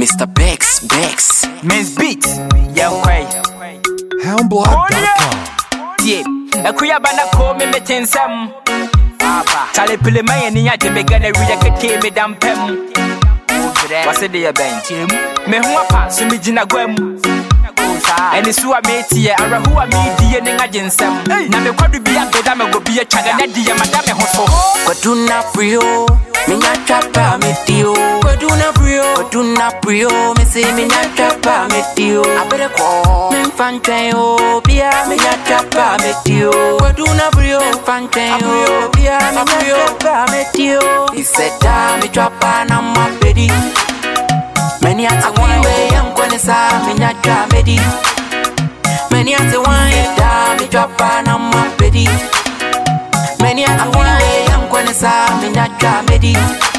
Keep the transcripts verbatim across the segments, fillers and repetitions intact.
Mister Bex, Bex. Miss Beats, young way. Houndblog dot com. Yeah, a queer banda call me metin some. Charlie Pillemay and Yaki began a react me damn pem. What's it there, bench? Me who are past me Gina Gwem. And the Sua Metia, Arahua media and Agency. Now the quadri be a bedam will be a chagadia, Madame Hosso. Cotuna Brio, Mina Chapa Metio. Cotuna Brio, Cotuna Brio, Missy Mina Chapa Metio. I better call Infanteo, Pia Mina Chapa Metio. Cotuna Brio, Infanteo, Pia Mina Chapa Metio. He said, Damn, Chapa, I'm my baby. Many at the one way I'm gonna say, Mina Chamedi. Many at the one way, drop on my baby. Many at the one way I'm gonna say, Mina Chamedi.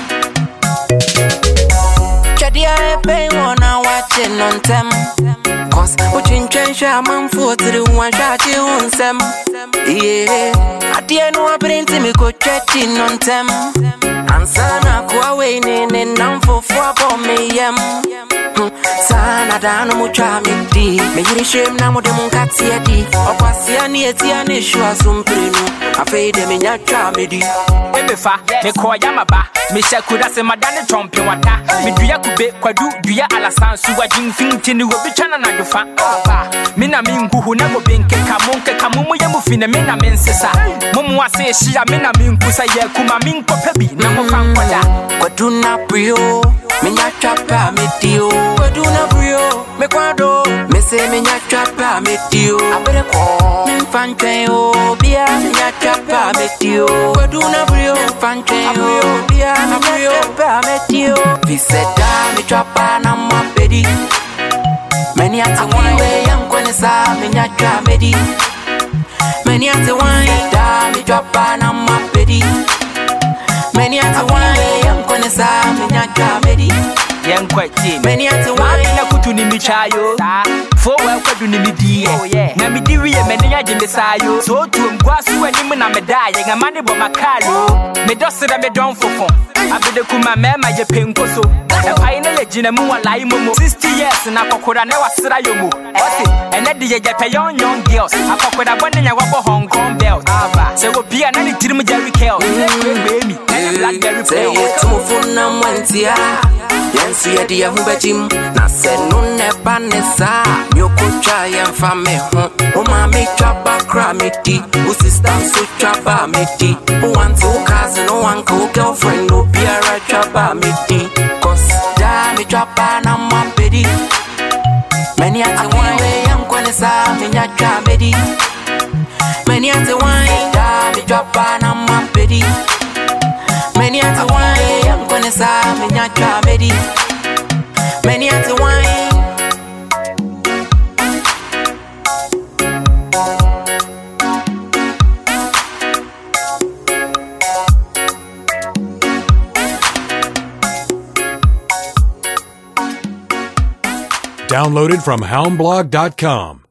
Chadia pay one hour watching on them. Cause watching change a man for the one shot you on them. Yeah, at the end, I bring to me go chatting on them. Ansana kwa wene nenam fofo for me yam. Sana dano mucha midi. Me yiri shem na mode munkati edi. Okwasi ani eti ani shwa sumprinu. Afeide me nyacha midi. Ebefa, me kwa yamaba. Me shakura se madane trompe wata. Me duya kube kwa du duya alasan suwa jingfing tini wobichana na dufa. Mina minguhu na gobenke kamonke kamumu ya mufine mina mensesa. Mumu wase shia mina minkusa ye kuma minko pebi na mufankoda. Kwaduna brio, minya chapa metio. Kwaduna brio, me kwado, me se minya chapa metio. Abere ko, minfanteo, bia minya chapa metio. Kwaduna brio, minfanteo, bia minya chapa metio. Viseda mi chapa na mapedi. Many at the one way I'm gonna say, Minya Chamedi. Many at the one way, drop on my baby. Many at the one way I'm gonna say, Minya Chamedi. Young quite many at the one na kutuni michayo. For welcome to Nimidia. Oh, yeah. Namidiri and many agent Messiah. So to him, Guasu and him and Medaya, and money for Macalo. Medosa and Medon for fun. I be the Kuma Mama, your pencoso. The pioneer legend and Mua Laimo. Sixty years and Apocora never Srayomo. And at the Japayon young girls, Apocora one in a wabble Hong Kong bells. So will be an any Tim Jerry Kell. Baby, Blackberry say it to Funam Wentia. Yes, we are the Yahoo na said no never nessa. Yoko try and family home. Oh, mammy chapa cramity. Who sister so chapa miti. Who wants to cousin or uncle girlfriend no be a right chapa miti. Cause damn it chapa na my baby. Many at the one way I'm gonna say minya chamedi. Many at the one damn it chapa na my baby. Many at the one way I'm gonna say minya chamedi. Many at the one. Downloaded from houndblog dot com.